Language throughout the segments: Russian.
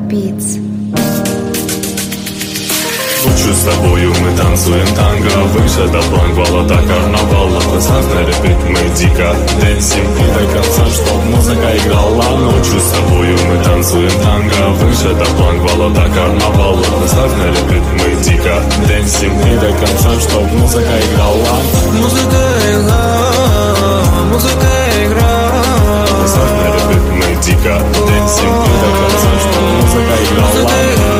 Beats. Ночью с тобою мы танцуем танго, выше до планквала до карнавала. Разный репит мы дико дэнсим и до конца, чтоб музыка играла. Ночью с тобою мы танцуем танго, выше до планквала до карнавала. Разный репит мы дико дэнсим и до конца, чтоб музыка играла. Музыка играла, музыка играла. Разный репит мы дико дэнсим и до конца, чтоб музыка играла.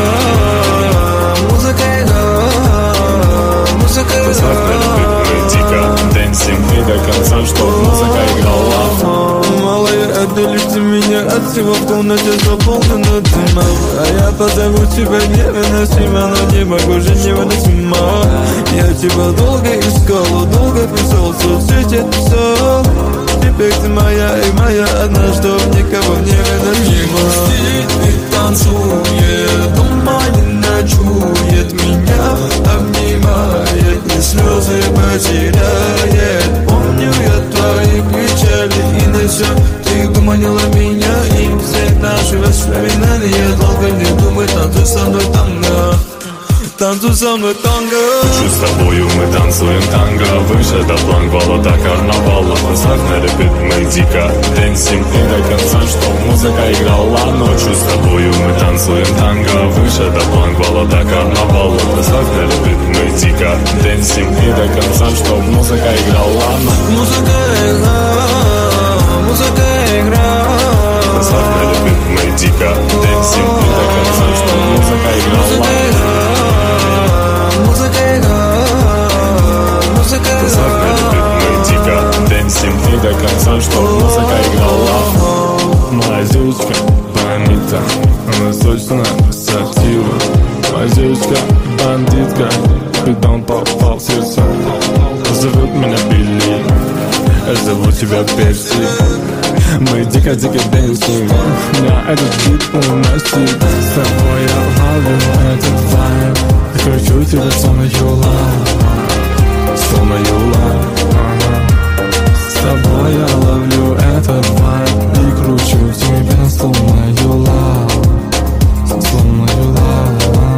До конца, чтоб музыка играла. Малая, отдалишь ты меня от всего, в комнате заполнена дымом. А я позову тебя невыносимо, но не могу же невыносимо. Я тебя долго искал, долго писал, соцсети писал. Теперь ты моя и моя одна, чтоб никого не выносимо. И танцует, дома не ночует, меня обнимает, и слезы потеряет. Помню я твои печали и на все ты гуманила меня. И все наши воспоминания долго не думай, танцуй со мной танго. Танцуй со мной танго. Ночью с тобою мы танцуем танго, выше до планквала до карнавала. Поставь на репит мы дико дэнсим и до конца, чтоб музыка играла. Ночью с тобою мы танцуем танго, выше до планквала до карнавала. Поставь на репит мы дико дэнсим и до конца, чтоб музыка играла. Музыка играла, музыка играла. Поставь на репит мы дико дэнсим и до конца, чтоб музыка играла. И до конца, чтоб музыка играла. Моя девочка бандитка, она точно сатира. Моя девочка бандитка, бидон попал в сердце. Зовут меня Билли, я зову тебя Перси. Мы дико-дико дэнсим, меня этот бит уносит. С тобой я ловлю этот вайб, я кручу тебя словно юла, словно юла. С тобой я ловлю этот вайб и кручу тебя словно юла, словно юла.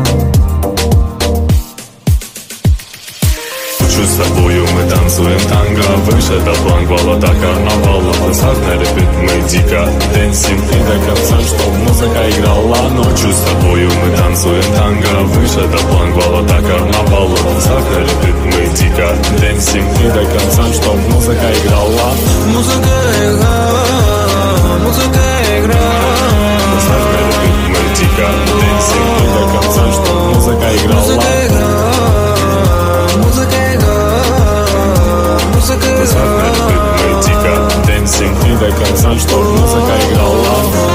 Ночью с тобою мы танцуем танго, выше до планквала до карнавала. Поставь на репит мы дико дэнсим и до конца, чтоб музыка играла. Ночью с тобою мы танцуем танго, выше до планквала до карнавала. Поставь на репит мы дико дэнсим и до конца, чтоб музыка играла. Музыка играла, музыка играла. Поставь на репит мы дико дэнсим и до конца, чтоб музыка играла. Поставь на репит мы дико дэнсим и до конца, чтоб музыка играла.